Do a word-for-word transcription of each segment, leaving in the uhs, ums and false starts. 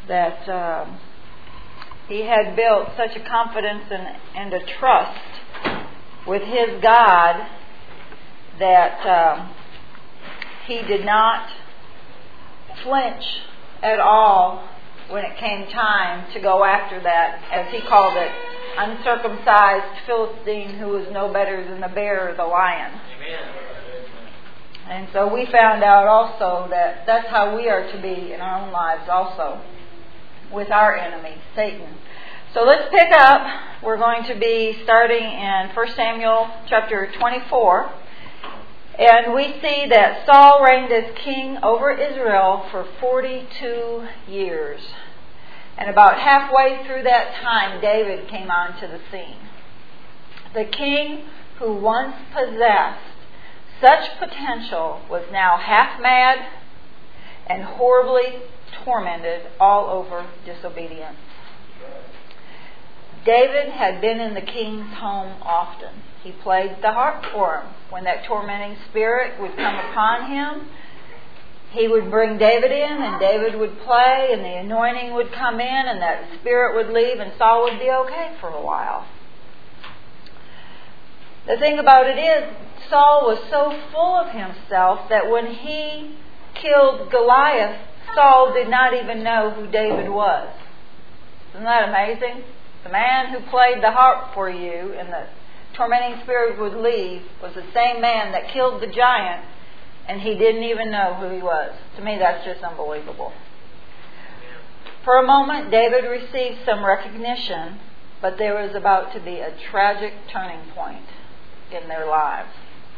that um, he had built such a confidence and, and a trust with his God that um, he did not flinch at all when it came time to go after that, as he called it, uncircumcised Philistine who was no better than the bear or the lion. Amen. And so we found out also that that's how we are to be in our own lives also, with our enemy, Satan. So let's pick up. We're going to be starting in First Samuel chapter twenty-four. And we see that Saul reigned as king over Israel for forty-two years. And about halfway through that time, David came onto the scene. The king who once possessed such potential was now half mad and horribly tormented all over disobedience. David had been in the king's home often. He played the harp for him. When that tormenting spirit would come upon him, he would bring David in and David would play and the anointing would come in and that spirit would leave and Saul would be okay for a while. The thing about it is, Saul was so full of himself that when he killed Goliath, Saul did not even know who David was. Isn't that amazing? The man who played the harp for you and the tormenting spirit would leave was the same man that killed the giant, and he didn't even know who he was. To me, that's just unbelievable. For a moment, David received some recognition, but there was about to be a tragic turning point in their lives.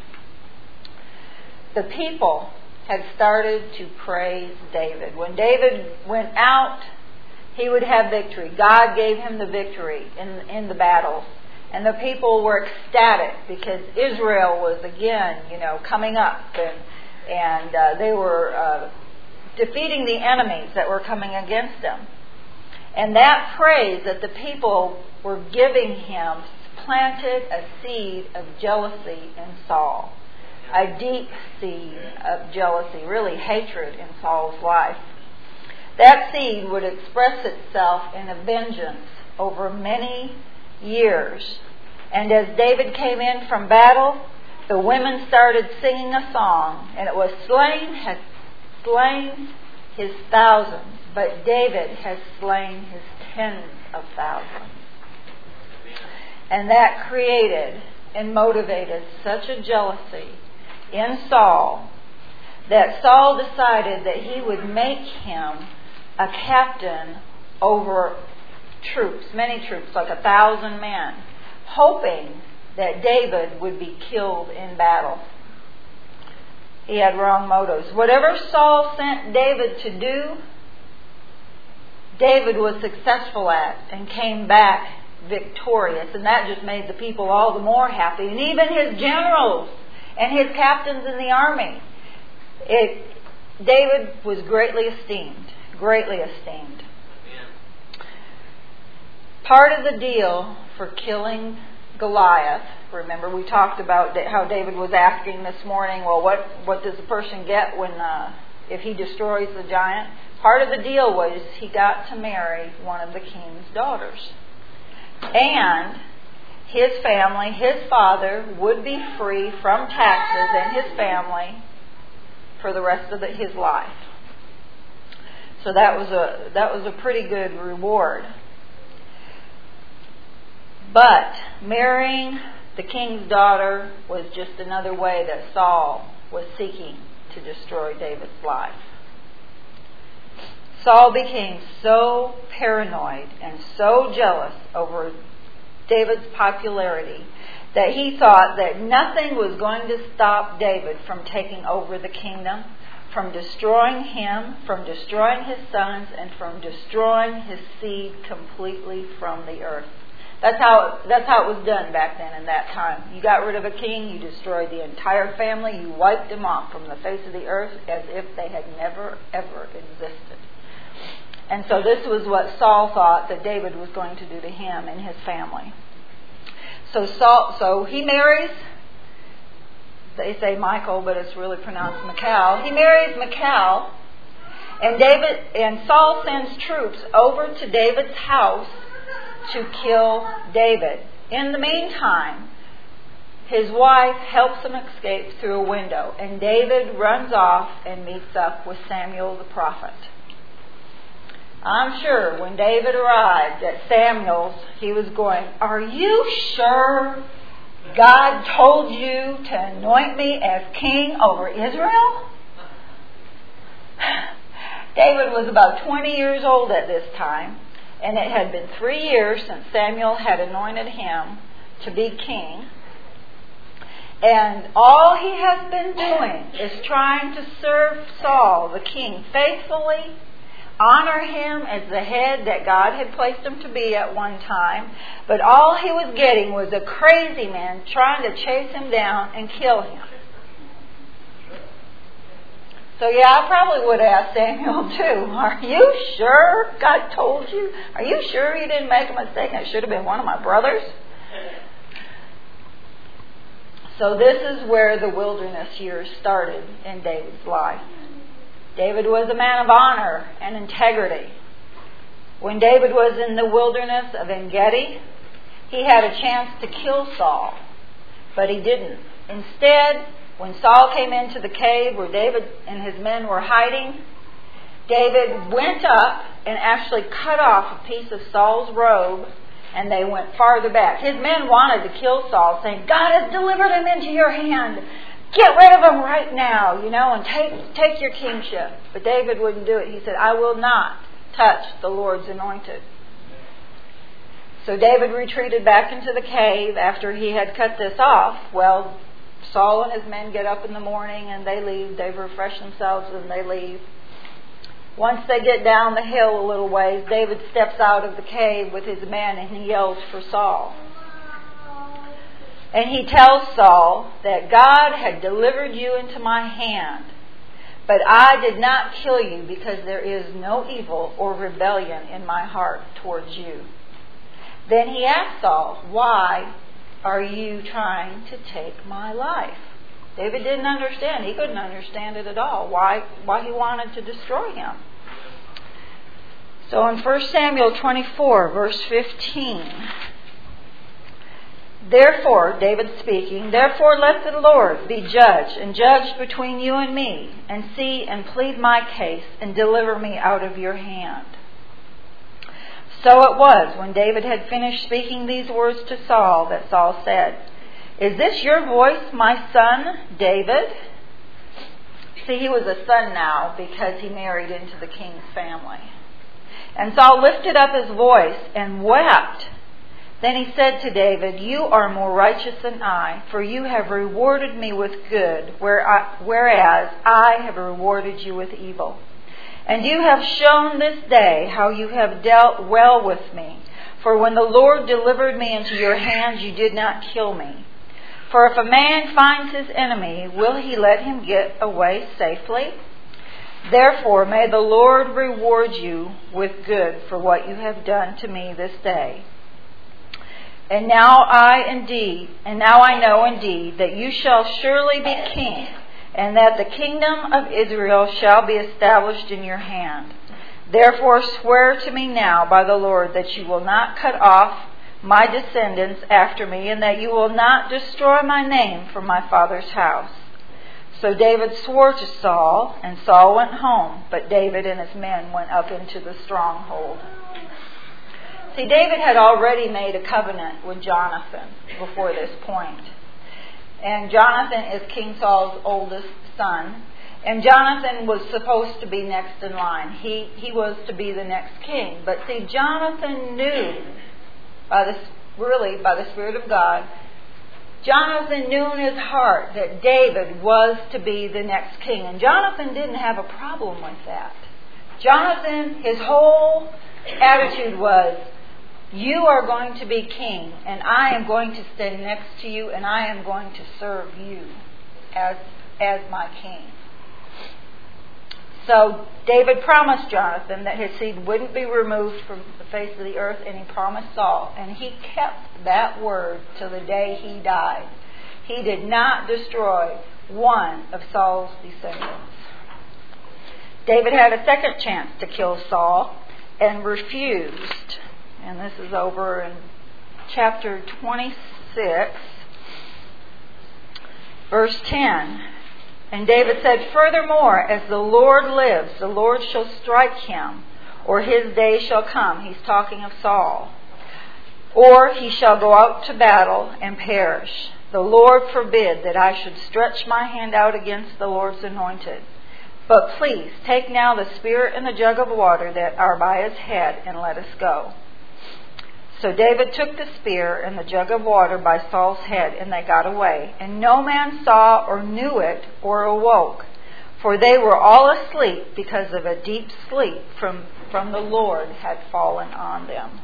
The people had started to praise David. When David went out, he would have victory. God gave him the victory in, in the battles. And the people were ecstatic because Israel was again, you know, coming up and and uh, they were uh, defeating the enemies that were coming against them. And that praise that the people were giving him planted a seed of jealousy in Saul. A deep seed of jealousy, really hatred in Saul's life. That seed would express itself in a vengeance over many years. And as David came in from battle, the women started singing a song, and it was slain has slain his thousands, but David has slain his tens of thousands. And that created and motivated such a jealousy in Saul that Saul decided that he would make him a captain over troops, many troops, like a thousand men, hoping that David would be killed in battle. He had wrong motives. Whatever Saul sent David to do, David was successful at and came back victorious. And that just made the people all the more happy. And even his generals and his captains in the army. It, David was greatly esteemed. Greatly esteemed. Part of the deal for killing Goliath, remember we talked about how David was asking this morning, well, what, what does the person get when uh, if he destroys the giant? Part of the deal was he got to marry one of the king's daughters. And his family, his father, would be free from taxes and his family for the rest of the, his life. So that was a that was a pretty good reward. But marrying the king's daughter was just another way that Saul was seeking to destroy David's life. Saul became so paranoid and so jealous over David's popularity that he thought that nothing was going to stop David from taking over the kingdom, from destroying him, from destroying his sons, and from destroying his seed completely from the earth. That's how that's how it was done back then in that time. You got rid of a king, you destroyed the entire family, you wiped them off from the face of the earth as if they had never, ever existed. And so this was what Saul thought that David was going to do to him and his family. So Saul, so he marries, they say Michael, but it's really pronounced Michal. He marries Michal, And David and Saul sends troops over to David's house to kill David. In the meantime, his wife helps him escape through a window, and David runs off and meets up with Samuel the prophet. I'm sure when David arrived at Samuel's, he was going, "Are you sure God told you to anoint me as king over Israel?" David was about twenty years old at this time, and it had been three years since Samuel had anointed him to be king. And all he has been doing is trying to serve Saul, the king, faithfully, honor him as the head that God had placed him to be at one time. But all he was getting was a crazy man trying to chase him down and kill him. So yeah, I probably would ask Samuel too, "Are you sure God told you? Are you sure you didn't make a mistake and it should have been one of my brothers?" So this is where the wilderness years started in David's life. David was a man of honor and integrity. When David was in the wilderness of En-Gedi, he had a chance to kill Saul, but he didn't. Instead, when Saul came into the cave where David and his men were hiding, David went up and actually cut off a piece of Saul's robe, and they went farther back. His men wanted to kill Saul, saying, "God has delivered him into your hand. Get rid of him right now, you know, and take take your kingship." But David wouldn't do it. He said, "I will not touch the Lord's anointed." So David retreated back into the cave after he had cut this off. Well, Saul and his men get up in the morning and they leave. They've refreshed themselves and they leave. Once they get down the hill a little ways, David steps out of the cave with his men and he yells for Saul. And he tells Saul that God had delivered you into my hand, but I did not kill you because there is no evil or rebellion in my heart towards you. Then he asked Saul, "Why are you trying to take my life?" David didn't understand. He couldn't understand it at all. Why, why he wanted to destroy him. So in First Samuel twenty-four, verse fifteen, "Therefore," David speaking, "therefore let the Lord be judge and judge between you and me, and see and plead my case and deliver me out of your hand." So it was, when David had finished speaking these words to Saul, that Saul said, "Is this your voice, my son, David?" See, he was a son now because he married into the king's family. And Saul lifted up his voice and wept. Then he said to David, "You are more righteous than I, for you have rewarded me with good, whereas I have rewarded you with evil. And you have shown this day how you have dealt well with me. For when the Lord delivered me into your hands, you did not kill me. For if a man finds his enemy, will he let him get away safely? Therefore may the Lord reward you with good for what you have done to me this day. And now I indeed, and now I know indeed that you shall surely be king, and that the kingdom of Israel shall be established in your hand. Therefore swear to me now by the Lord that you will not cut off my descendants after me, and that you will not destroy my name from my father's house." So David swore to Saul, and Saul went home, but David and his men went up into the stronghold. See, David had already made a covenant with Jonathan before this point. And Jonathan is King Saul's oldest son. And Jonathan was supposed to be next in line. He he was to be the next king. But see, Jonathan knew, by the, really by the Spirit of God, Jonathan knew in his heart that David was to be the next king. And Jonathan didn't have a problem with that. Jonathan, his whole attitude was, "You are going to be king, and I am going to stand next to you, and I am going to serve you as, as my king." So David promised Jonathan that his seed wouldn't be removed from the face of the earth, and he promised Saul, and he kept that word till the day he died. He did not destroy one of Saul's descendants. David had a second chance to kill Saul and refused. And this is over in chapter twenty-six, verse ten. And David said, "Furthermore, as the Lord lives, the Lord shall strike him, or his day shall come." He's talking of Saul. "Or he shall go out to battle and perish. The Lord forbid that I should stretch my hand out against the Lord's anointed. But please, take now the spear and the jug of water that are by his head, and let us go." So David took the spear and the jug of water by Saul's head, and they got away. And no man saw or knew it or awoke, for they were all asleep, because of a deep sleep from, from the Lord had fallen on them.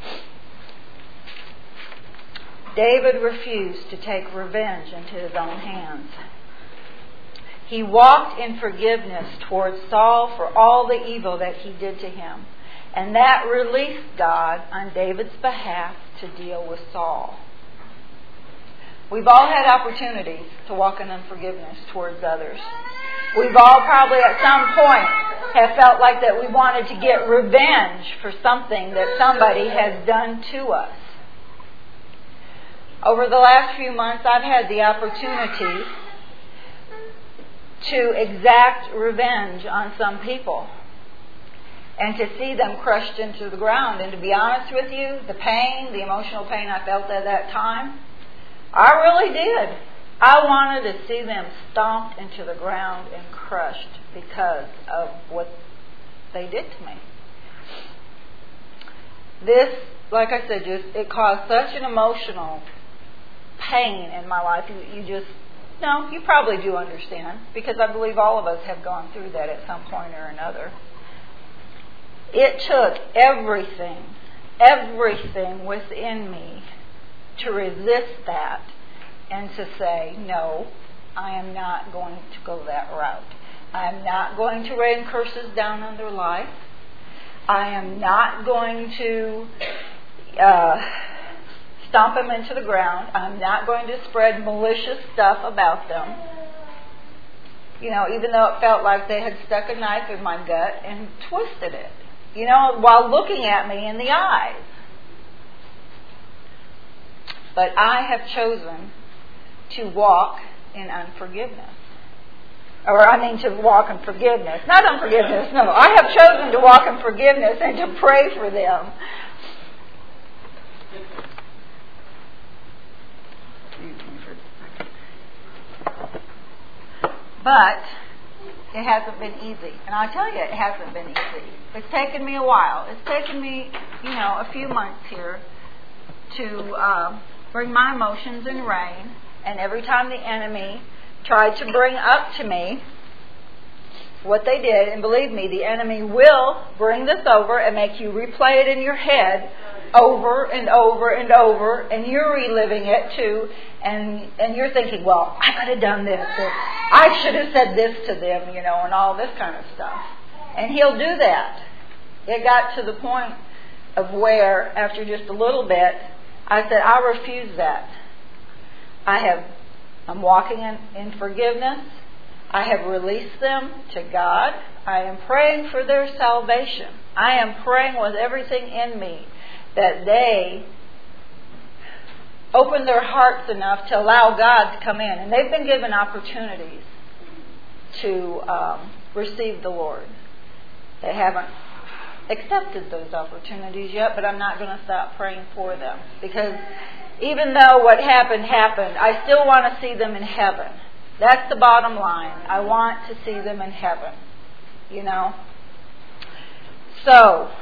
David refused to take revenge into his own hands. He walked in forgiveness towards Saul for all the evil that he did to him. And that released God on David's behalf to deal with Saul. We've all had opportunities to walk in unforgiveness towards others. We've all probably at some point have felt like that we wanted to get revenge for something that somebody has done to us. Over the last few months, I've had the opportunity to exact revenge on some people and to see them crushed into the ground. And to be honest with you, the pain, the emotional pain I felt at that time, I really did. I wanted to see them stomped into the ground and crushed because of what they did to me. This, like I said, just it caused such an emotional pain in my life. You, you just, no, you probably do understand, because I believe all of us have gone through that at some point or another. It took everything, everything within me to resist that and to say, no, I am not going to go that route. I am not going to rain curses down on their life. I am not going to uh, stomp them into the ground. I'm not going to spread malicious stuff about them. You know, even though it felt like they had stuck a knife in my gut and twisted it. You know, while looking at me in the eyes. But I have chosen to walk in unforgiveness. Or I mean to walk in forgiveness. Not unforgiveness, no. I have chosen to walk in forgiveness and to pray for them. But it hasn't been easy. And I tell you, it hasn't been easy. It's taken me a while. It's taken me, you know, a few months here to uh, bring my emotions in rein. And every time the enemy tried to bring up to me what they did, and believe me, the enemy will bring this over and make you replay it in your head over and over and over, and you're reliving it too, and and you're thinking, well, I could have done this, or I should have said this to them, you know, and all this kind of stuff. And he'll do that. It got to the point of where, after just a little bit, I said, I refuse that. I have, I'm walking in, in forgiveness. I have released them to God. I am praying for their salvation. I am praying with everything in me that they open their hearts enough to allow God to come in. And they've been given opportunities to um, receive the Lord. They haven't accepted those opportunities yet, but I'm not going to stop praying for them. Because even though what happened, happened, I still want to see them in heaven. That's the bottom line. I want to see them in heaven. You know? So,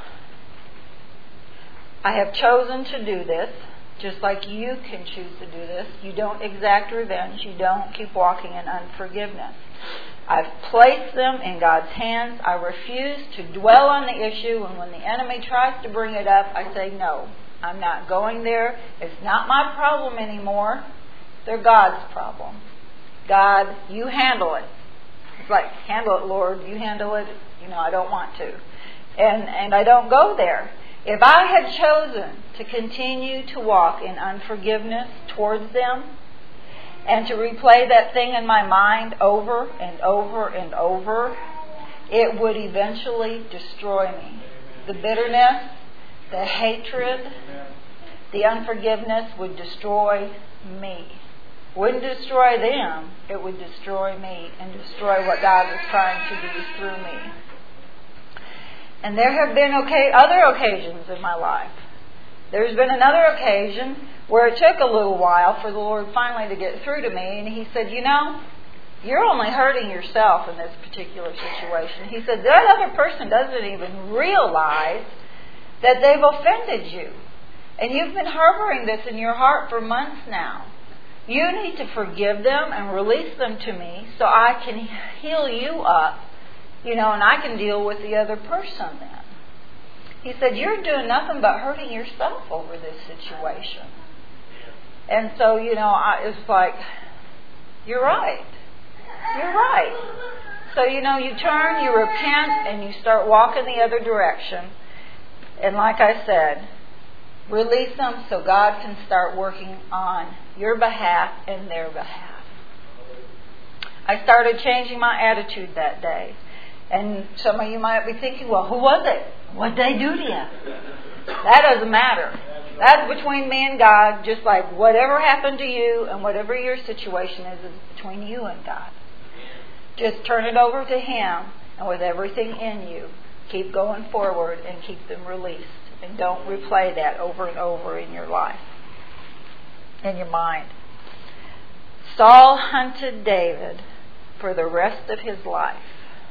I have chosen to do this, just like you can choose to do this. You don't exact revenge. You don't keep walking in unforgiveness. I've placed them in God's hands. I refuse to dwell on the issue, and when the enemy tries to bring it up, I say, no, I'm not going there. It's not my problem anymore. They're God's problem. God, you handle it. It's like, handle it, Lord. You handle it. You know, I don't want to. And and I don't go there. If I had chosen to continue to walk in unforgiveness towards them and to replay that thing in my mind over and over and over, it would eventually destroy me. The bitterness, the hatred, the unforgiveness would destroy me. Wouldn't destroy them, it would destroy me and destroy what God was trying to do through me. And there have been okay, other occasions in my life. There's been another occasion where it took a little while for the Lord finally to get through to me, and He said, you know, you're only hurting yourself in this particular situation. He said, that other person doesn't even realize that they've offended you. And you've been harboring this in your heart for months now. You need to forgive them and release them to me so I can heal you up, you know, and I can deal with the other person then. He said, you're doing nothing but hurting yourself over this situation. And so, you know, I, it's like, you're right. You're right. So, you know, you turn, you repent, and you start walking the other direction. And like I said, release them so God can start working on your behalf and their behalf. I started changing my attitude that day. And some of you might be thinking, well, who was it? What did they do to you? That doesn't matter. That's between me and God, just like whatever happened to you and whatever your situation is, is between you and God. Just turn it over to Him, and with everything in you, keep going forward and keep them released. And don't replay that over and over in your life, in your mind. Saul hunted David for the rest of his life.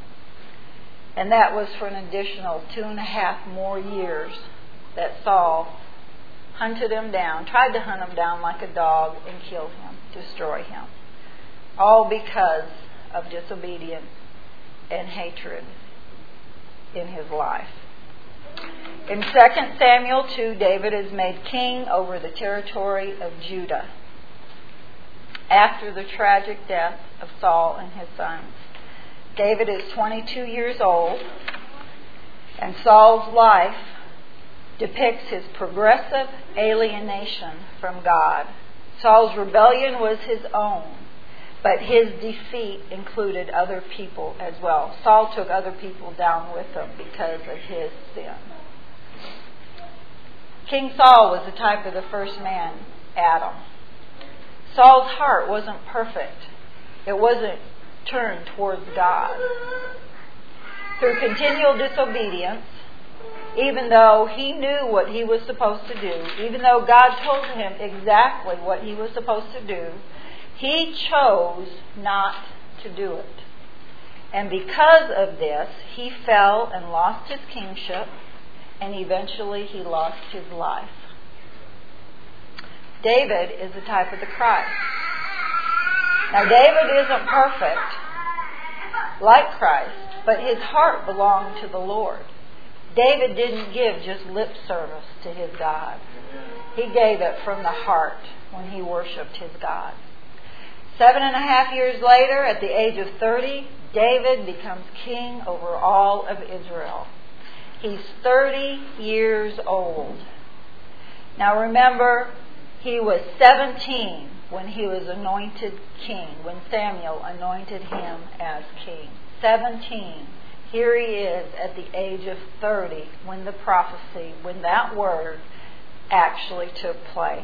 And that was for an additional two and a half more years that Saul hunted him down, tried to hunt him down like a dog and kill him, destroy him. All because of disobedience and hatred in his life. In Second Samuel two, David is made king over the territory of Judah after the tragic death of Saul and his sons. David is twenty-two years old, and Saul's life depicts his progressive alienation from God. Saul's rebellion was his own, but his defeat included other people as well. Saul took other people down with him because of his sin. King Saul was the type of the first man, Adam. Saul's heart wasn't perfect. It wasn't turned towards God. Through continual disobedience, even though he knew what he was supposed to do, even though God told him exactly what he was supposed to do, he chose not to do it. And because of this, he fell and lost his kingship, and eventually he lost his life. David is the type of the Christ. Now, David isn't perfect like Christ, but his heart belonged to the Lord. David didn't give just lip service to his God. He gave it from the heart when he worshipped his God. Seven and a half years later, at the age of thirty, David becomes king over all of Israel. He's thirty years old. Now remember, he was seventeen when he was anointed king, when Samuel anointed him as king. seventeen. Here he is at the age of thirty when the prophecy, when that word actually took place.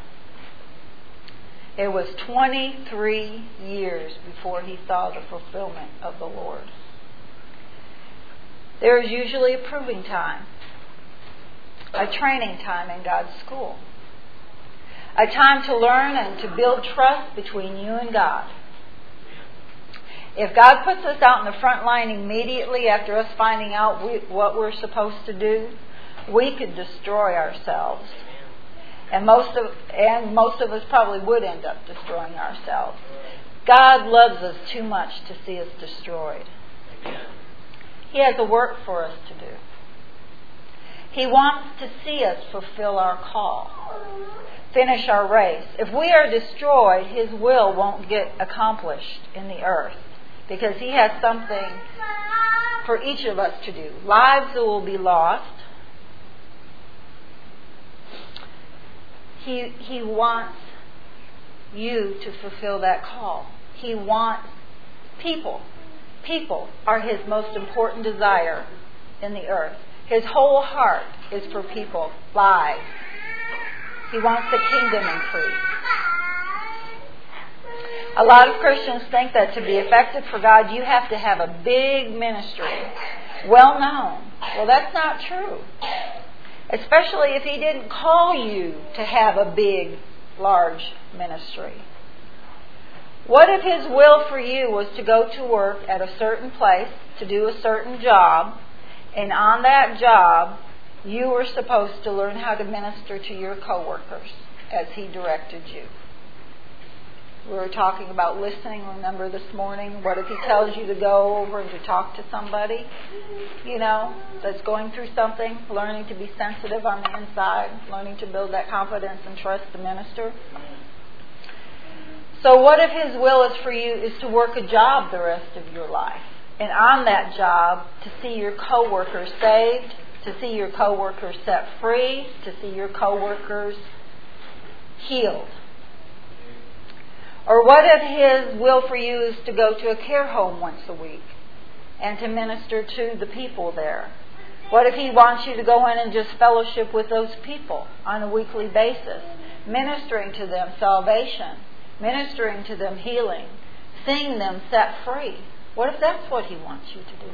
It was twenty-three years before he saw the fulfillment of the Lord. There is usually a proving time, a training time in God's school, a time to learn and to build trust between you and God. If God puts us out in the front line immediately after us finding out we, what we're supposed to do, we could destroy ourselves. And most of and most of us probably would end up destroying ourselves. God loves us too much to see us destroyed. He has a work for us to do. He wants to see us fulfill our call, finish our race. If we are destroyed, His will won't get accomplished in the earth, because He has something for each of us to do. Lives that will be lost. He, he wants you to fulfill that call. He wants people People are His most important desire in the earth. His whole heart is for people, lives. He wants the kingdom increased. A lot of Christians think that to be effective for God, you have to have a big ministry, well known. Well, that's not true. Especially if He didn't call you to have a big, large ministry. What if His will for you was to go to work at a certain place, to do a certain job, and on that job, you were supposed to learn how to minister to your coworkers as He directed you? We were talking about listening, remember, this morning. What if He tells you to go over and to talk to somebody, you know, that's going through something, learning to be sensitive on the inside, learning to build that confidence and trust to minister? So what if His will is for you is to work a job the rest of your life? And on that job, to see your coworkers saved, to see your coworkers set free, to see your coworkers healed. Or what if His will for you is to go to a care home once a week and to minister to the people there? What if He wants you to go in and just fellowship with those people on a weekly basis, ministering to them salvation, ministering to them healing, seeing them set free? What if that's what He wants you to do?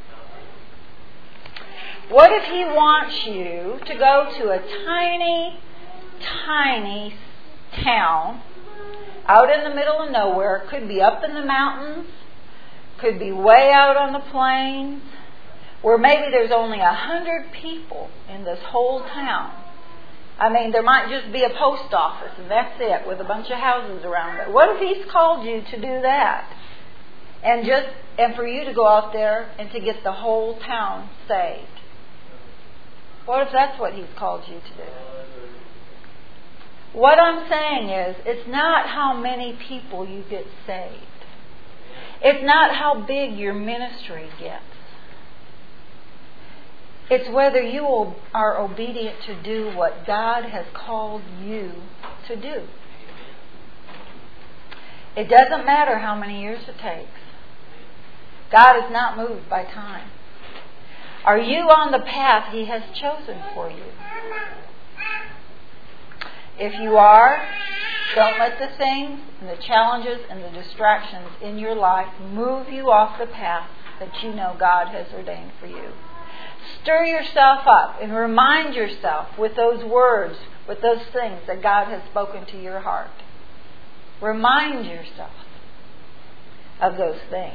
What if He wants you to go to a tiny, tiny town out in the middle of nowhere? Could be up in the mountains, could be way out on the plains, where maybe there's only a hundred people in this whole town. I mean, there might just be a post office and that's it, with a bunch of houses around it. What if He's called you to do that? And just and for you to go out there and to get the whole town saved? What if that's what He's called you to do? What I'm saying is, it's not how many people you get saved. It's not how big your ministry gets. It's whether you are obedient to do what God has called you to do. It doesn't matter how many years it takes. God is not moved by time. Are you on the path He has chosen for you? If you are, don't let the things and the challenges and the distractions in your life move you off the path that you know God has ordained for you. Stir yourself up and remind yourself with those words, with those things that God has spoken to your heart. Remind yourself of those things.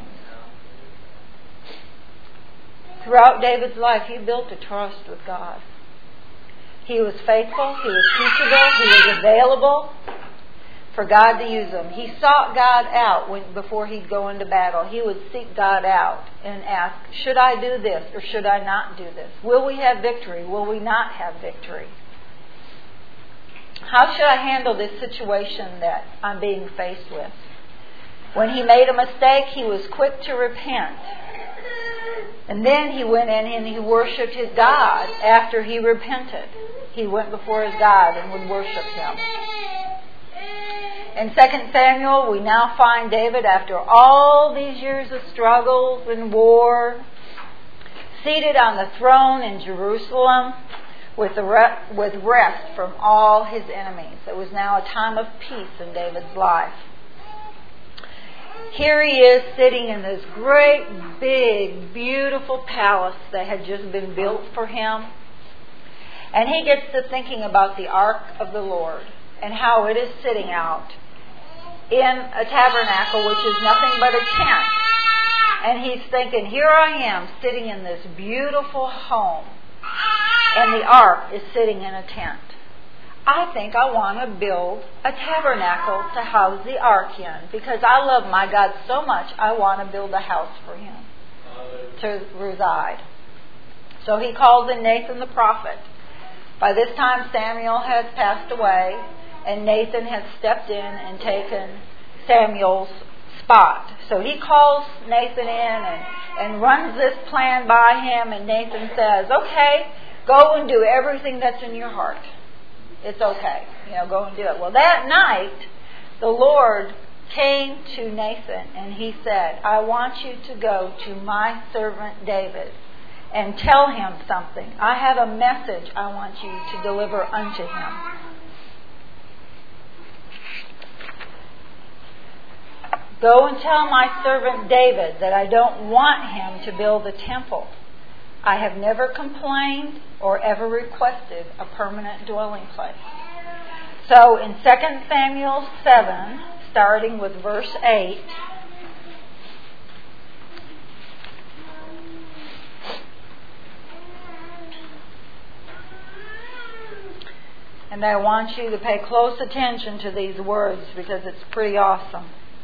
Throughout David's life, he built a trust with God. He was faithful, he was teachable, he was available for God to use him. He sought God out when, before he'd go into battle. He would seek God out and ask, should I do this or should I not do this? Will we have victory? Will we not have victory? How should I handle this situation that I'm being faced with? When he made a mistake, he was quick to repent. And then he went in and he worshipped his God after he repented. He went before his God and would worship him. In Second Samuel, we now find David, after all these years of struggles and war, seated on the throne in Jerusalem with, the re- with rest from all his enemies. It was now a time of peace in David's life. Here he is sitting in this great, big, beautiful palace that had just been built for him. And he gets to thinking about the Ark of the Lord and how it is sitting out in a tabernacle, which is nothing but a tent. And he's thinking, here I am sitting in this beautiful home, and the Ark is sitting in a tent. I think I want to build a tabernacle to house the Ark in, because I love my God so much, I want to build a house for him to reside. So he calls in Nathan the prophet. By this time Samuel has passed away, and Nathan has stepped in and taken Samuel's spot. So he calls Nathan in and, and runs this plan by him, and Nathan says, okay, go and do everything that's in your heart. It's okay. You know, go and do it. Well, that night, the Lord came to Nathan and he said, I want you to go to my servant David and tell him something. I have a message I want you to deliver unto him. Go and tell my servant David that I don't want him to build a temple. I have never complained or ever requested a permanent dwelling place. So in Second Samuel seven, starting with verse eight, and I want you to pay close attention to these words because it's pretty awesome.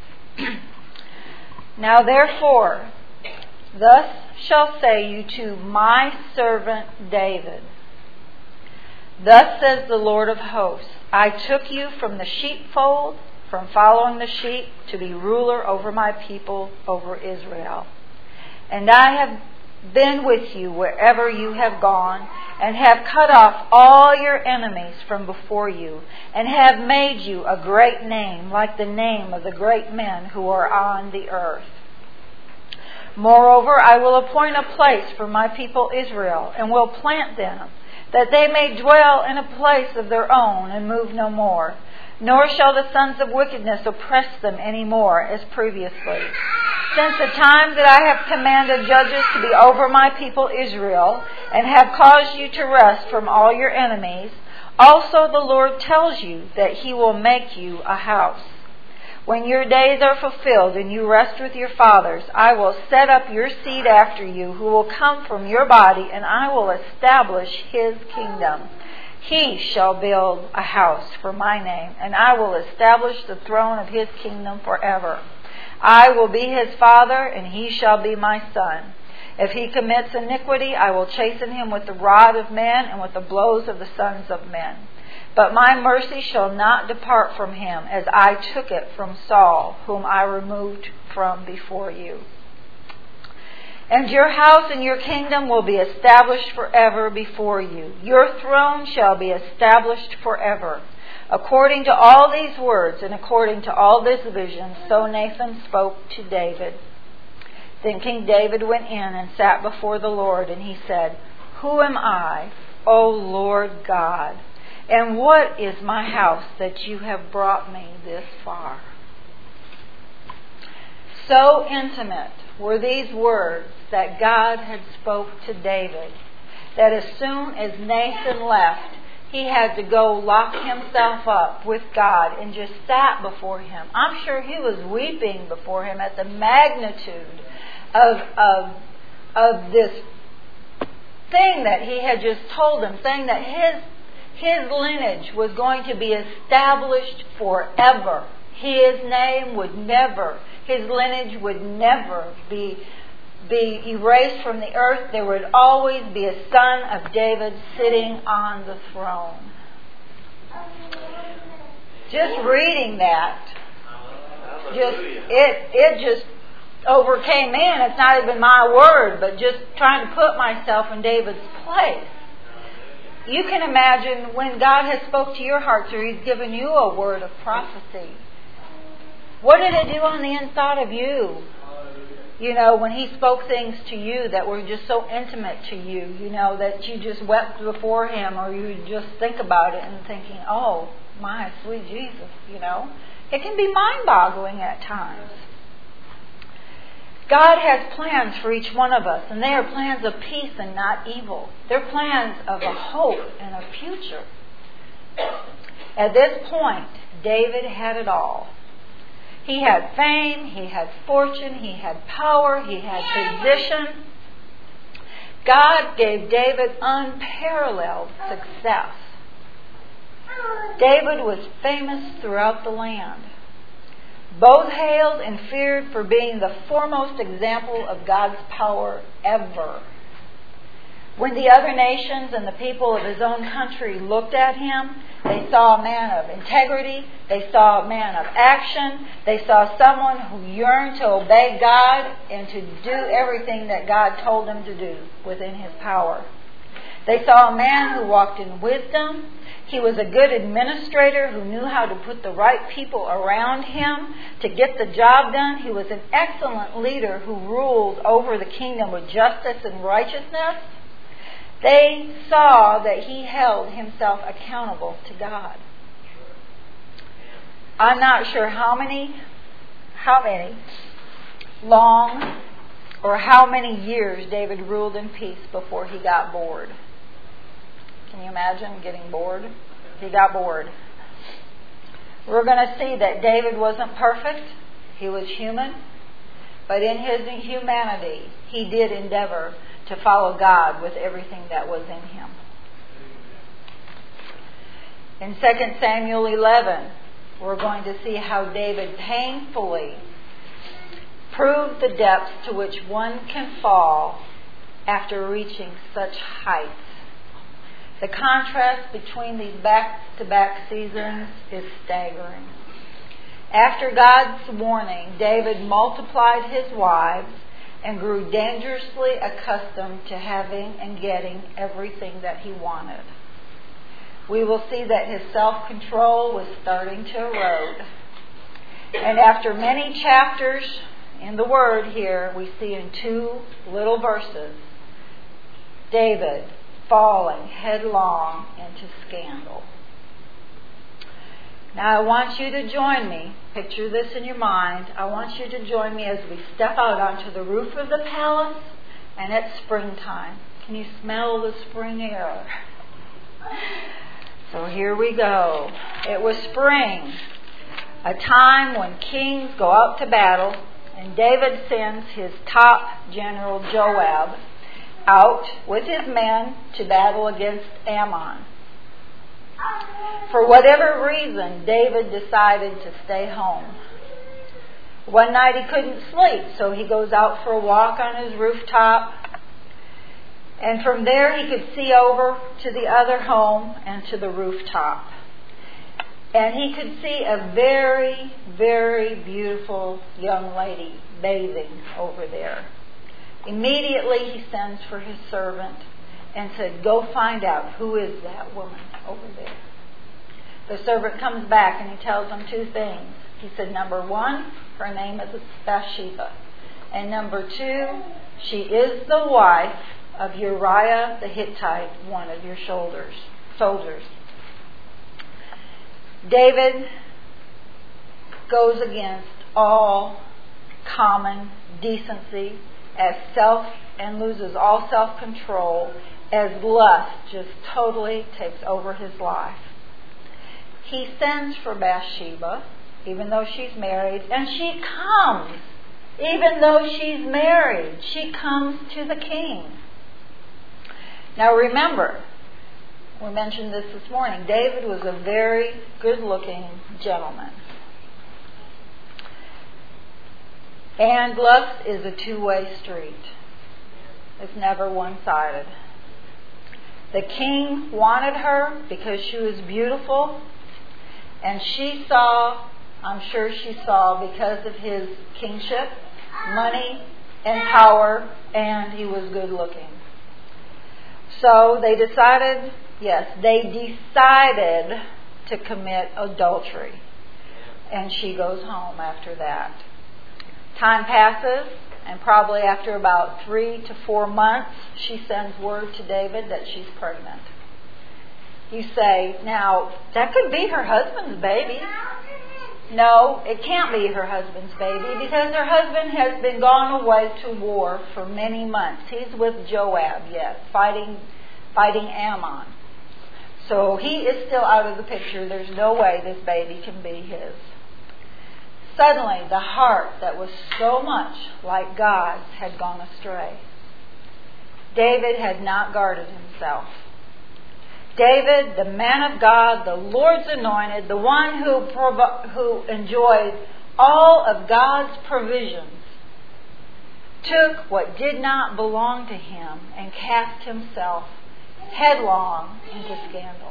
Now therefore, thus shall say you to my servant David, thus says the Lord of hosts, I took you from the sheepfold, from following the sheep, to be ruler over my people, over Israel. And I have been with you wherever you have gone, and have cut off all your enemies from before you, and have made you a great name, like the name of the great men who are on the earth. Moreover, I will appoint a place for my people Israel, and will plant them, that they may dwell in a place of their own, and move no more. Nor shall the sons of wickedness oppress them any more, as previously. Since the time that I have commanded judges to be over my people Israel, and have caused you to rest from all your enemies, also the Lord tells you that He will make you a house. When your days are fulfilled and you rest with your fathers, I will set up your seed after you, who will come from your body, and I will establish His kingdom. He shall build a house for my name, and I will establish the throne of His kingdom forever. I will be His father, and he shall be my son. If he commits iniquity, I will chasten him with the rod of men and with the blows of the sons of men. But my mercy shall not depart from him, as I took it from Saul, whom I removed from before you. And your house and your kingdom will be established forever before you. Your throne shall be established forever. According to all these words and according to all this vision, so Nathan spoke to David. Then King David went in and sat before the Lord, and he said, Who am I, O Lord God? And what is my house that you have brought me this far? So intimate were these words that God had spoke to David, that as soon as Nathan left, he had to go lock himself up with God and just sat before Him. I'm sure he was weeping before Him at the magnitude of, of, of this thing that he had just told him, saying that his, his lineage was going to be established forever. His name would never, his lineage would never be be erased from the earth. There would always be a son of David sitting on the throne. Just reading that, just it it just overcame me, and it's not even my word, but just trying to put myself in David's place. You can imagine when God has spoke to your hearts, or He's given you a word of prophecy. What did it do on the inside of you? You know, when He spoke things to you that were just so intimate to you, you know, that you just wept before Him, or you just think about it and thinking, oh, my sweet Jesus, you know. It can be mind-boggling at times. God has plans for each one of us, and they are plans of peace and not evil. They're plans of a hope and a future. At this point, David had it all. He had fame, he had fortune, he had power, he had position. God gave David unparalleled success. David was famous throughout the land. Both hailed and feared for being the foremost example of God's power ever. When the other nations and the people of his own country looked at him, they saw a man of integrity, they saw a man of action, they saw someone who yearned to obey God and to do everything that God told him to do within His power. They saw a man who walked in wisdom He was a good administrator who knew how to put the right people around him to get the job done. He was an excellent leader who ruled over the kingdom with justice and righteousness. They saw that he held himself accountable to God. I'm not sure how many, how many long or how many years David ruled in peace before he got bored. Can you imagine getting bored? He got bored. We're going to see that David wasn't perfect. He was human. But in his humanity, he did endeavor to follow God with everything that was in him. In Second Samuel eleven, we're going to see how David painfully proved the depths to which one can fall after reaching such heights. The contrast between these back-to-back seasons is staggering. After God's warning, David multiplied his wives and grew dangerously accustomed to having and getting everything that he wanted. We will see that his self-control was starting to erode. And after many chapters in the Word here, we see in two little verses, David falling headlong into scandal. Now I want you to join me, picture this in your mind, I want you to join me as we step out onto the roof of the palace, and it's springtime. Can you smell the spring air? So here we go. It was spring, a time when kings go out to battle, and David sends his top general Joab out with his men to battle against Ammon. For whatever reason, David decided to stay home. One night he couldn't sleep, so he goes out for a walk on his rooftop. And from there he could see over to the other home and to the rooftop. And he could see a very, very beautiful young lady bathing over there. Immediately he sends for his servant and said, "Go find out who is that woman over there." The servant comes back and he tells him two things. He said, number one, her name is Bathsheba. And number two, she is the wife of Uriah the Hittite, one of your shoulders, soldiers. David goes against all common decency as self and loses all self-control as lust just totally takes over his life. He sends for Bathsheba, even though she's married, and she comes, even though she's married. She comes to the king. Now remember, we mentioned this this morning, David was a very good-looking gentleman. And lust is a two-way street. It's never one-sided. The king wanted her because she was beautiful, and she saw, I'm sure she saw, because of his kingship, money and power, and he was good-looking. So they decided, yes, they decided to commit adultery. And she goes home after that. Time passes, and probably after about three to four months, she sends word to David that she's pregnant. You say, now, that could be her husband's baby. No, it can't be her husband's baby because her husband has been gone away to war for many months. He's with Joab yet, fighting, fighting Ammon. So he is still out of the picture. There's no way this baby can be his. Suddenly, the heart that was so much like God's had gone astray. David had not guarded himself. David, the man of God, the Lord's anointed, the one who, provo- who enjoyed all of God's provisions, took what did not belong to him and cast himself headlong into scandal.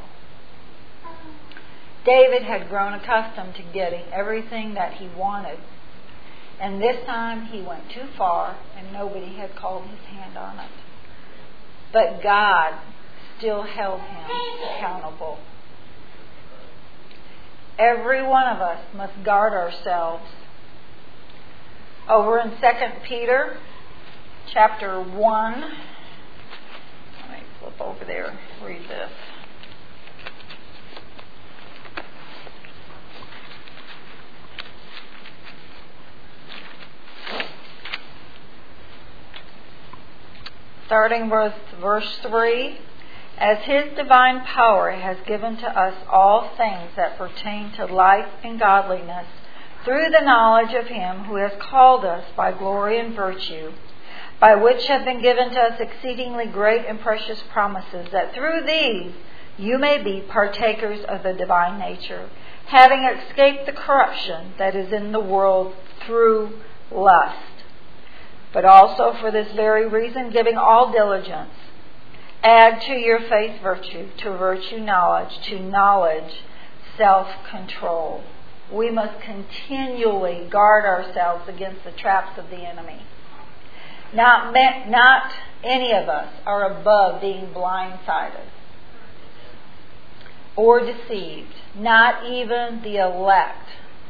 David had grown accustomed to getting everything that he wanted. And this time he went too far and nobody had called his hand on it. But God still held him accountable. Every one of us must guard ourselves. Over in Second Peter chapter one, let me flip over there and read this. Starting with verse three, as His divine power has given to us all things that pertain to life and godliness, through the knowledge of Him who has called us by glory and virtue, by which have been given to us exceedingly great and precious promises, that through these you may be partakers of the divine nature, having escaped the corruption that is in the world through lust. But also for this very reason, giving all diligence, add to your faith virtue, to virtue knowledge, to knowledge self-control. We must continually guard ourselves against the traps of the enemy. Not, not any of us are above being blindsided or deceived. Not even the elect.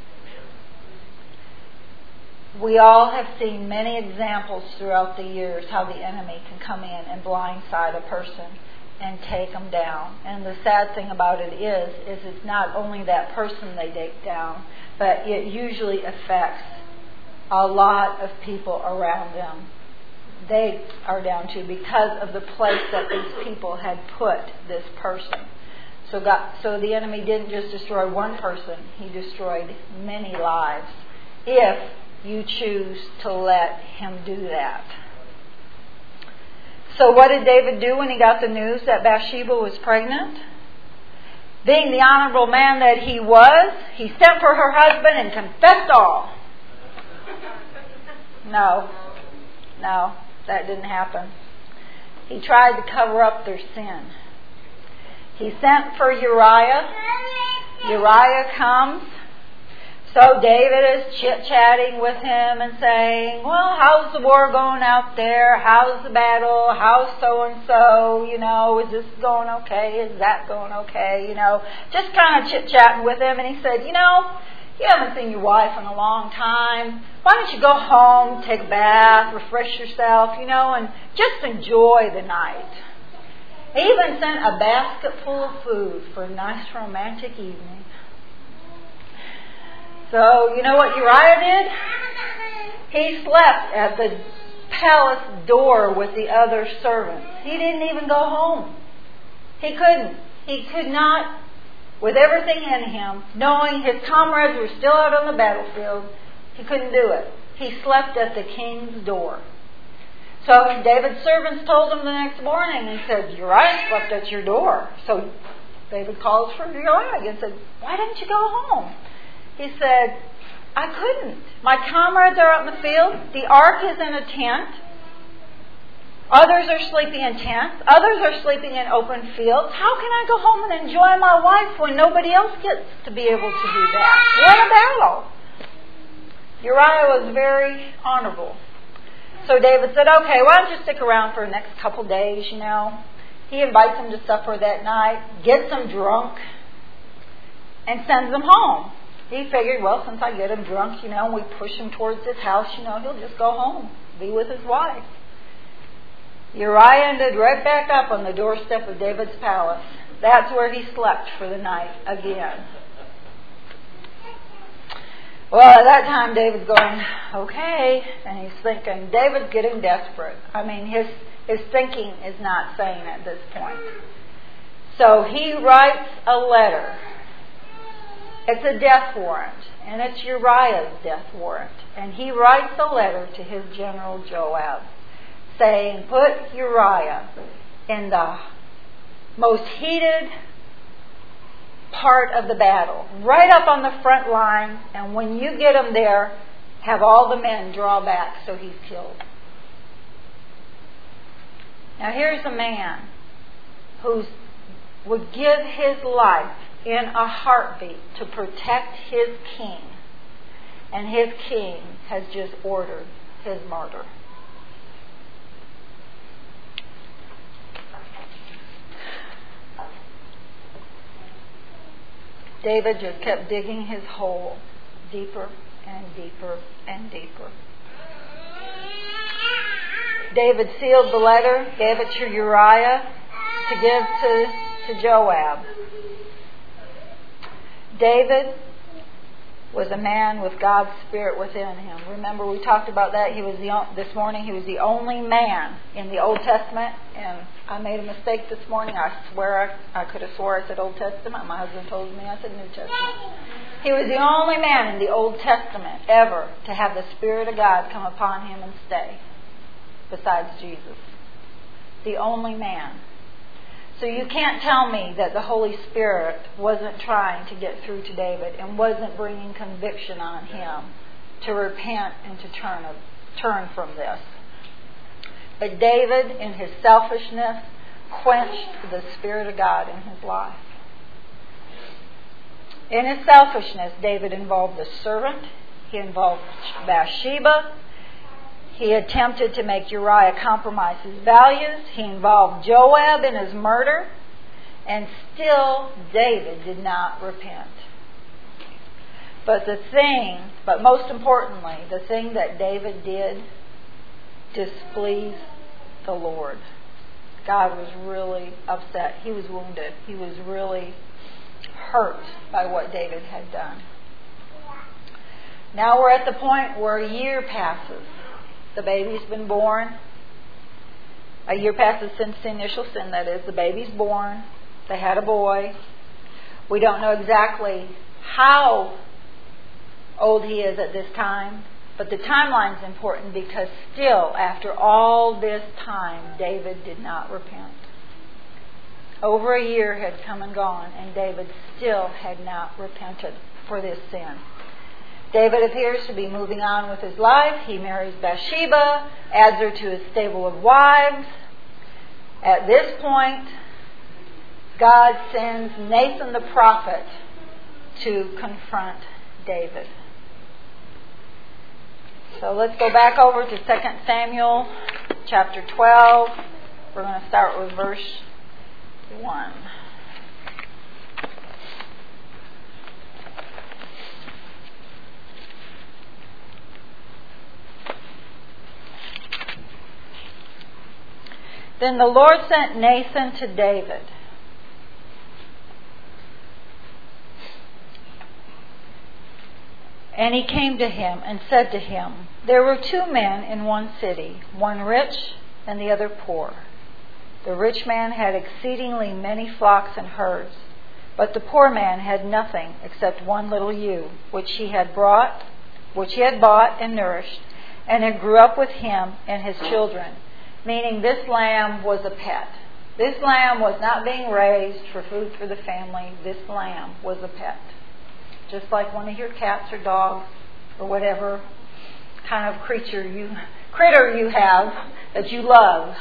We all have seen many examples throughout the years how the enemy can come in and blindside a person and take them down. And the sad thing about it is, is it's not only that person they take down, but it usually affects a lot of people around them. They are down to because of the place that these people had put this person. So, God, so the enemy didn't just destroy one person; he destroyed many lives. If you choose to let him do that. So what did David do when he got the news that Bathsheba was pregnant? Being the honorable man that he was, he sent for her husband and confessed all. No, no, that didn't happen. He tried to cover up their sin. He sent for Uriah. Uriah comes. So David is chit-chatting with him and saying, well, how's the war going out there? How's the battle? How's so-and-so? You know, is this going okay? Is that going okay? You know, just kind of chit-chatting with him. And he said, you know, you haven't seen your wife in a long time. Why don't you go home, take a bath, refresh yourself, you know, and just enjoy the night. He even sent a basket full of food for a nice romantic evening. So, you know what Uriah did? He slept at the palace door with the other servants. He didn't even go home. He couldn't. He could not, with everything in him, knowing his comrades were still out on the battlefield, he couldn't do it. He slept at the king's door. So David's servants told him the next morning and said, Uriah slept at your door. So David calls for Uriah and said, why didn't you go home? He said, I couldn't. My comrades are out in the field. The ark is in a tent. Others are sleeping in tents. Others are sleeping in open fields. How can I go home and enjoy my wife when nobody else gets to be able to do that? What a battle. Uriah was very honorable. So David said, okay, why don't you stick around for the next couple days, you know. He invites them to supper that night, gets them drunk, and sends them home. He figured, well, since I get him drunk, you know, and we push him towards his house, you know, he'll just go home, be with his wife. Uriah ended right back up on the doorstep of David's palace. That's where he slept for the night again. Well, at that time, David's going, okay, and he's thinking, David's getting desperate. I mean, his, his thinking is not sane at this point. So he writes a letter. It's a death warrant, and it's Uriah's death warrant. And he writes a letter to his general Joab saying, put Uriah in the most heated part of the battle, right up on the front line, and when you get him there, have all the men draw back so he's killed. Now here's a man who would give his life in a heartbeat to protect his king. And his king has just ordered his murder. David just kept digging his hole deeper and deeper and deeper. David sealed the letter, gave it to Uriah to give to, to Joab. David was a man with God's Spirit within him. Remember, we talked about that. He was the this morning. He was the only man in the Old Testament, and I made a mistake this morning. I swear I, I could have swore I said Old Testament. My husband told me I said New Testament. He was the only man in the Old Testament ever to have the Spirit of God come upon him and stay, besides Jesus. The only man. So you can't tell me that the Holy Spirit wasn't trying to get through to David and wasn't bringing conviction on him to repent and to turn, turn from this. But David, in his selfishness, quenched the Spirit of God in his life. In his selfishness, David involved the servant. He involved Bathsheba. He attempted to make Uriah compromise his values. He involved Joab in his murder. And still, David did not repent. But the thing, but most importantly, the thing that David did displeased the Lord. God was really upset. He was wounded. He was really hurt by what David had done. Now we're at the point where a year passes. The baby's been born. A year passes since the initial sin, that is. The baby's born. They had a boy. We don't know exactly how old he is at this time, but the timeline's important because still, after all this time, David did not repent. Over a year had come and gone, and David still had not repented for this sin. David appears to be moving on with his life. He marries Bathsheba, adds her to his stable of wives. At this point, God sends Nathan the prophet to confront David. So let's go back over to Second Samuel chapter twelve. We're going to start with verse one. Then the Lord sent Nathan to David. And he came to him and said to him, There were two men in one city, one rich and the other poor. The rich man had exceedingly many flocks and herds, but the poor man had nothing except one little ewe, which he had brought, which he had bought and nourished, and it grew up with him and his children. Meaning this lamb was a pet. This lamb was not being raised for food for the family. This lamb was a pet. Just like one of your cats or dogs or whatever kind of creature you, critter you have that you love.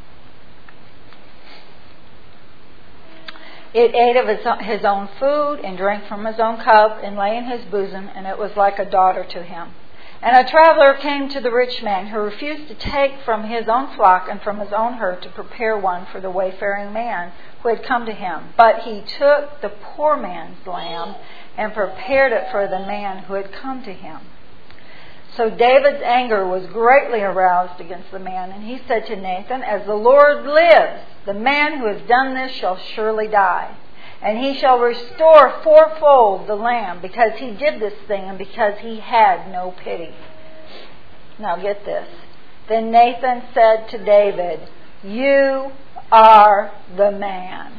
It ate of his own food and drank from his own cup and lay in his bosom, and it was like a daughter to him. And a traveler came to the rich man, who refused to take from his own flock and from his own herd to prepare one for the wayfaring man who had come to him. But he took the poor man's lamb and prepared it for the man who had come to him. So David's anger was greatly aroused against the man, and he said to Nathan, As the Lord lives, the man who has done this shall surely die. And he shall restore fourfold the lamb, because he did this thing and because he had no pity. Now get this. Then Nathan said to David, You are the man.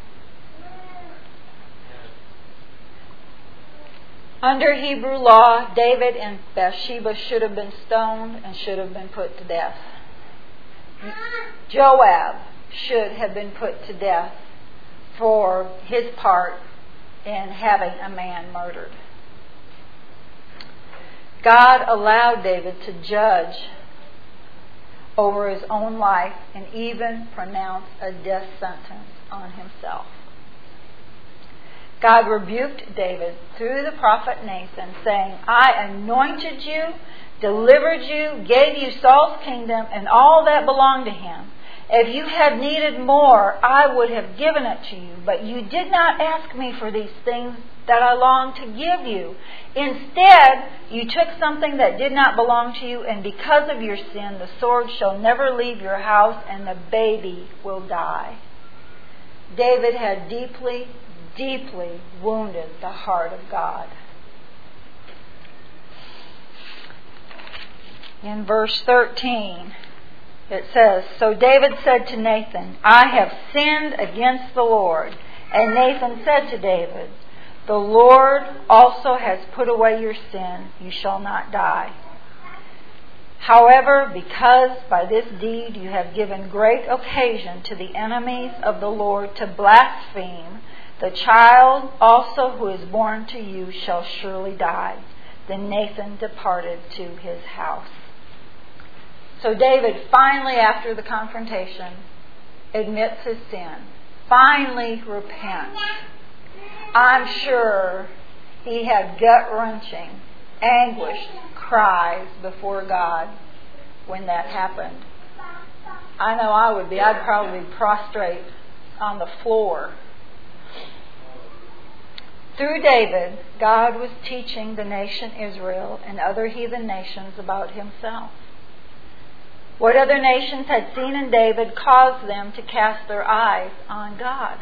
Under Hebrew law, David and Bathsheba should have been stoned and should have been put to death. Joab should have been put to death for his part in having a man murdered. God allowed David to judge over his own life and even pronounce a death sentence on himself. God rebuked David through the prophet Nathan, saying, I anointed you, delivered you, gave you Saul's kingdom and all that belonged to him. If you had needed more, I would have given it to you. But you did not ask me for these things that I long to give you. Instead, you took something that did not belong to you, and because of your sin, the sword shall never leave your house, and the baby will die. David had deeply, deeply wounded the heart of God. In verse thirteen, it says, So David said to Nathan, I have sinned against the Lord. And Nathan said to David, The Lord also has put away your sin. You shall not die. However, because by this deed you have given great occasion to the enemies of the Lord to blaspheme, the child also who is born to you shall surely die. Then Nathan departed to his house. So David finally, after the confrontation, admits his sin. Finally repents. I'm sure he had gut-wrenching, anguished cries before God when that happened. I know I would be. I'd probably be prostrate on the floor. Through David, God was teaching the nation Israel and other heathen nations about himself. What other nations had seen in David caused them to cast their eyes on God.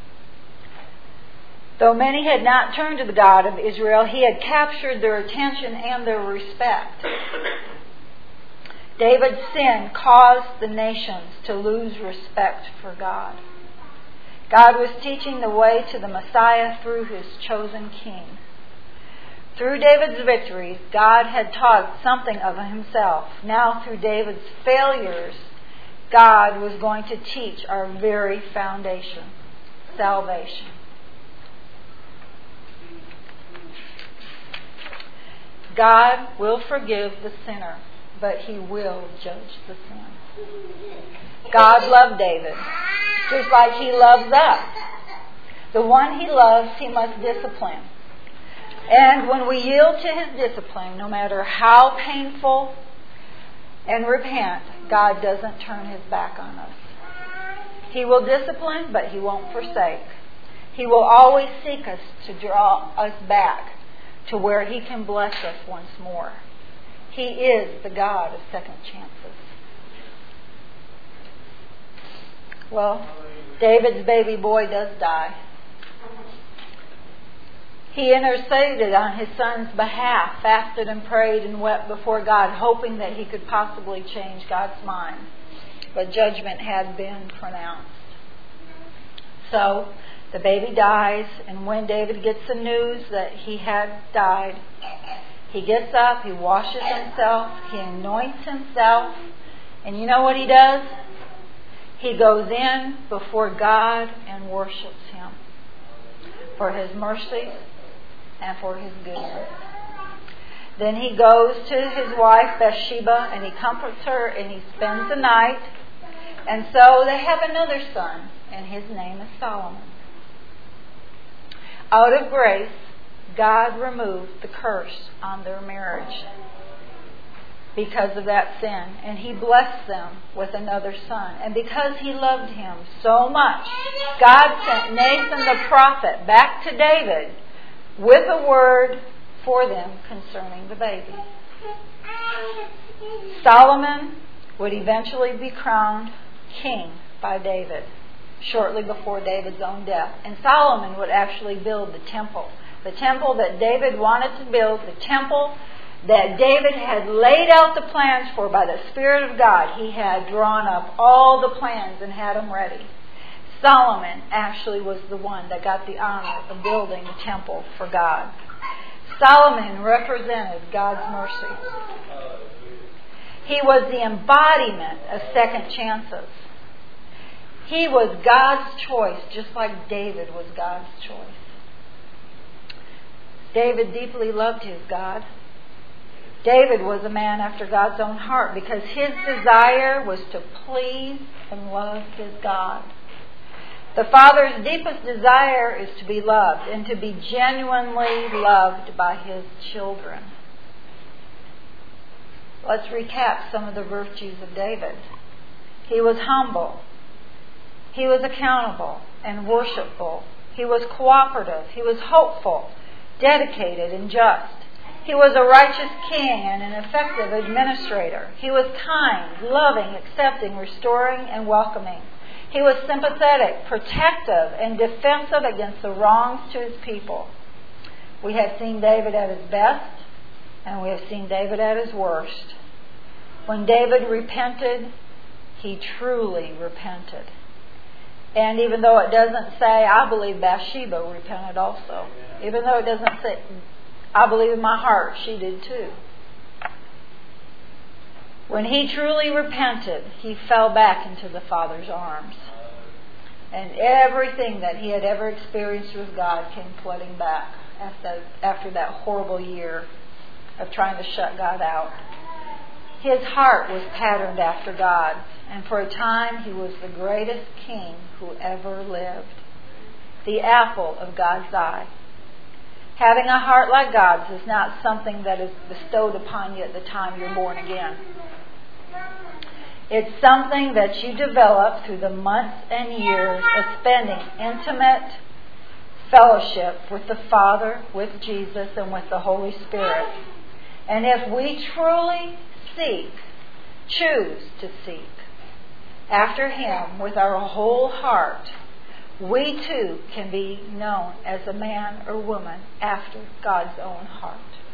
Though many had not turned to the God of Israel, he had captured their attention and their respect. David's sin caused the nations to lose respect for God. God was teaching the way to the Messiah through his chosen king. Through David's victories, God had taught something of himself. Now, through David's failures, God was going to teach our very foundation, salvation. God will forgive the sinner, but he will judge the sin. God loved David, just like he loves us. The one he loves, he must discipline. And when we yield to his discipline, no matter how painful, and repent, God doesn't turn his back on us. He will discipline, but he won't forsake. He will always seek us to draw us back to where he can bless us once more. He is the God of second chances. Well, David's baby boy does die. He interceded on his son's behalf, fasted and prayed and wept before God, hoping that he could possibly change God's mind. But judgment had been pronounced. So, the baby dies, and when David gets the news that he had died, he gets up, he washes himself, he anoints himself, and you know what he does? He goes in before God and worships him for his mercy and for his goodness. Then he goes to his wife Bathsheba and he comforts her and he spends the night. And so they have another son, and his name is Solomon. Out of grace, God removed the curse on their marriage because of that sin. And he blessed them with another son. And because he loved him so much, God sent Nathan the prophet back to David with a word for them concerning the baby. Solomon would eventually be crowned king by David shortly before David's own death. And Solomon would actually build the temple. The temple that David wanted to build, the temple that David had laid out the plans for by the Spirit of God. He had drawn up all the plans and had them ready. Solomon actually was the one that got the honor of building the temple for God. Solomon represented God's mercy. He was the embodiment of second chances. He was God's choice, just like David was God's choice. David deeply loved his God. David was a man after God's own heart because his desire was to please and love his God. The Father's deepest desire is to be loved and to be genuinely loved by his children. Let's recap some of the virtues of David. He was humble. He was accountable and worshipful. He was cooperative. He was hopeful, dedicated, and just. He was a righteous king and an effective administrator. He was kind, loving, accepting, restoring, and welcoming. He was sympathetic, protective, and defensive against the wrongs to his people. We have seen David at his best, and we have seen David at his worst. When David repented, he truly repented. And even though it doesn't say, I believe Bathsheba repented also. Even though it doesn't say, I believe in my heart she did too. When he truly repented, he fell back into the Father's arms. And everything that he had ever experienced with God came flooding back after, after that horrible year of trying to shut God out. His heart was patterned after God, and for a time he was the greatest king who ever lived. The apple of God's eye. Having a heart like God's is not something that is bestowed upon you at the time you're born again. It's something that you develop through the months and years of spending intimate fellowship with the Father, with Jesus, and with the Holy Spirit. And if we truly seek, choose to seek after Him with our whole heart, we too can be known as a man or woman after God's own heart.